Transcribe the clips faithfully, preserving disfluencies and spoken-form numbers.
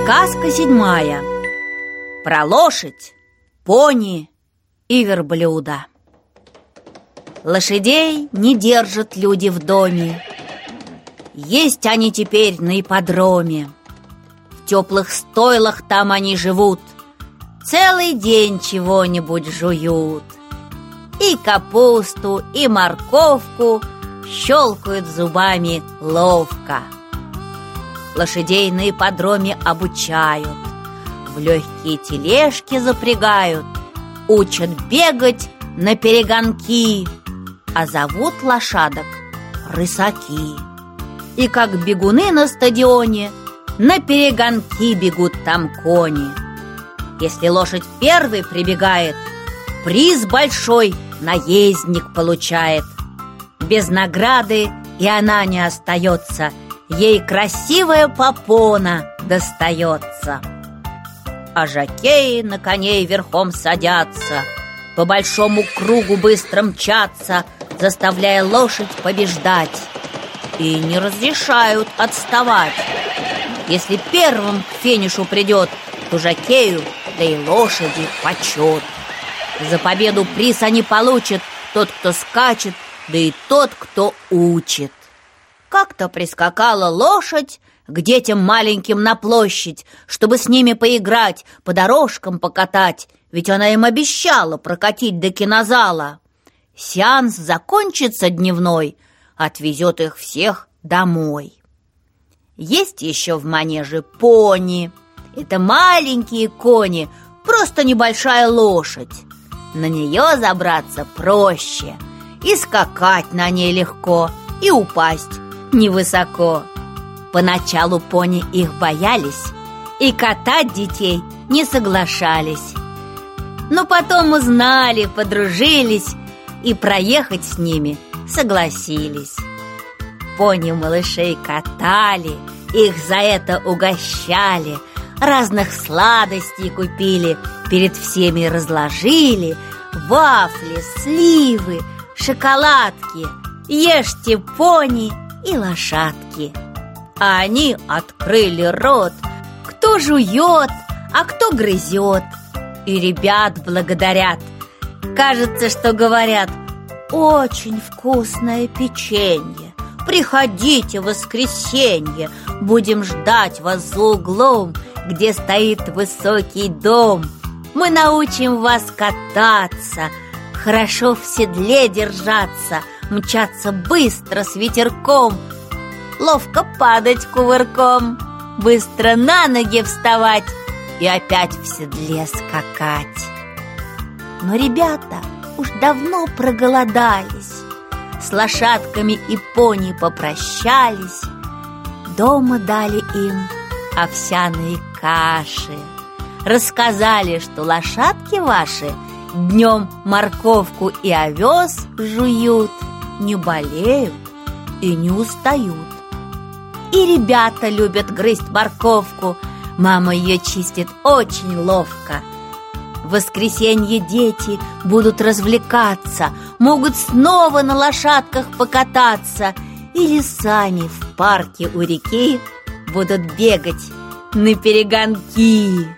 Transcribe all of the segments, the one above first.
Сказка седьмая. Про лошадь, пони и верблюда. Лошадей не держат люди в доме. Есть они теперь на ипподроме. В теплых стойлах там они живут. Целый день чего-нибудь жуют. И капусту, и морковку щелкают зубами ловко. Лошадей на ипподроме обучают, в легкие тележки запрягают, учат бегать на перегонки, а зовут лошадок рысаки. И как бегуны на стадионе, на перегонки бегут там кони. Если лошадь первой прибегает, приз большой наездник получает. Без награды и она не остается, ей красивая попона достается. А жокеи на коней верхом садятся, по большому кругу быстро мчатся, заставляя лошадь побеждать, и не разрешают отставать. Если первым к финишу придет, то жокею, да и лошади почет. За победу приз они получат, тот, кто скачет, да и тот, кто учит. Как-то прискакала лошадь к детям маленьким на площадь, чтобы с ними поиграть, по дорожкам покатать, ведь она им обещала прокатить до кинозала. Сеанс закончится дневной, отвезет их всех домой. Есть еще в манеже пони. Это маленькие кони, просто небольшая лошадь. На нее забраться проще, и скакать на ней легко, и упасть невысоко. Поначалу пони их боялись и катать детей не соглашались. Но потом узнали, подружились и проехать с ними согласились. Пони малышей катали, их за это угощали, разных сладостей купили, перед всеми разложили: вафли, сливы, шоколадки. Ешьте, пони и лошадки. А они открыли рот, кто жует, а кто грызет, и ребят благодарят. Кажется, что говорят: очень вкусное печенье, приходите в воскресенье, будем ждать вас за углом, где стоит высокий дом. Мы научим вас кататься, хорошо в седле держаться, мчаться быстро с ветерком, ловко падать кувырком, быстро на ноги вставать и опять в седле скакать. Но ребята уж давно проголодались, с лошадками и пони попрощались, дома дали им овсяные каши, рассказали, что лошадки ваши днем морковку и овес жуют, не болеют и не устают. И ребята любят грызть морковку, мама ее чистит очень ловко. В воскресенье дети будут развлекаться, могут снова на лошадках покататься или сами в парке у реки будут бегать на перегонки.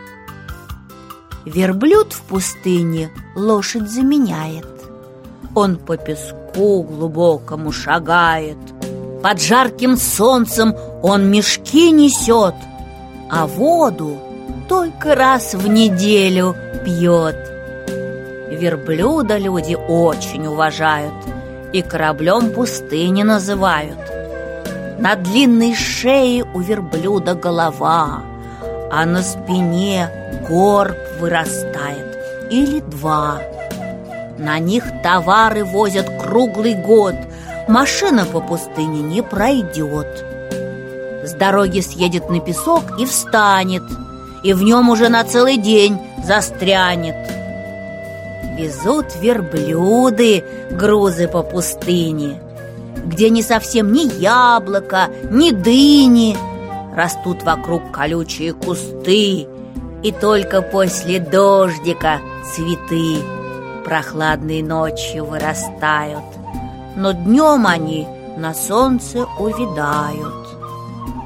Верблюд в пустыне лошадь заменяет. Он по песку глубокому шагает, под жарким солнцем он мешки несет, а воду только раз в неделю пьет. Верблюда люди очень уважают и кораблем пустыни называют. На длинной шее у верблюда голова, а на спине горб вырастает или два. На них товары возят круглый год, машина по пустыне не пройдет. С дороги съедет на песок и встанет, и в нем уже на целый день застрянет. Везут верблюды грузы по пустыне, где не совсем ни яблока, ни дыни, растут вокруг колючие кусты, и только после дождика цветы прохладной ночью вырастают, но днем они на солнце увядают.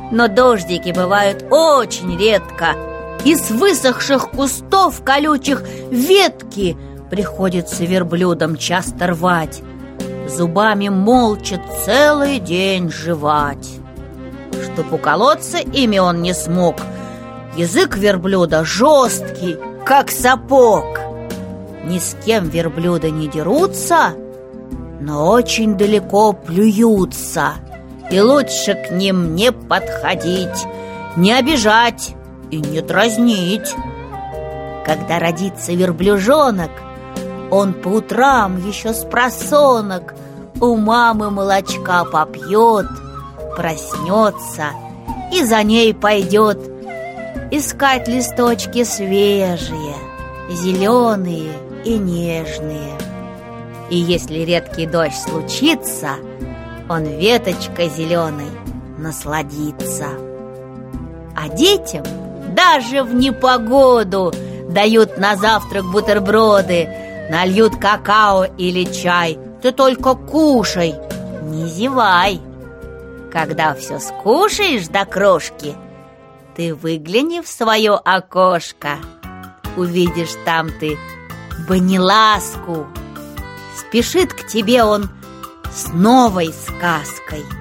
Но дождики бывают очень редко. Из высохших кустов колючих ветки приходится верблюдам часто рвать, зубами молча целый день жевать. Чтоб уколоться ими он не смог, язык верблюда жесткий, как сапог. Ни с кем верблюда не дерутся, но очень далеко плюются. И лучше к ним не подходить, не обижать и не дразнить. Когда родится верблюжонок, он по утрам еще с просонок у мамы молочка попьет, проснется и за ней пойдет искать листочки свежие, зеленые и нежные. И если редкий дождь случится, он веточкой зеленой насладится. А детям даже в непогоду дают на завтрак бутерброды, нальют какао или чай. Ты только кушай, не зевай. Когда все скушаешь до крошки, ты выгляни в свое окошко. Увидишь там ты Ваниласку. Спешит к тебе он с новой сказкой.